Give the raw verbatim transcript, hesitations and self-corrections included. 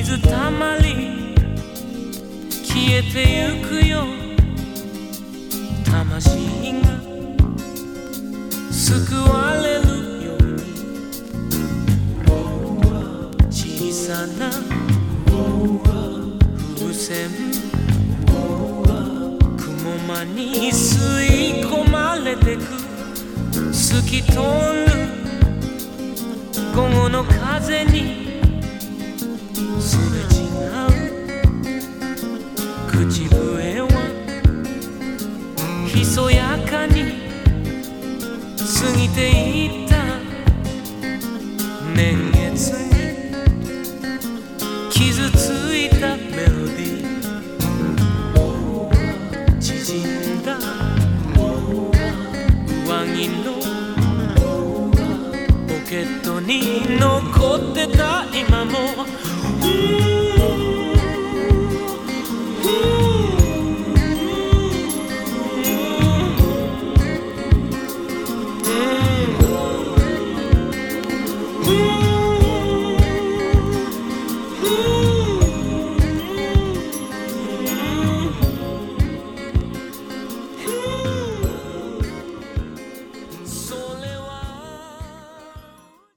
水たまり消えてゆくよ魂が救われるように小さな風船雲間に吸い込まれてく透き通る午後の風にすれ違う口笛はひそやかに過ぎていった年月に傷ついたメロディー縮んだ上着のポケットに残ってた今も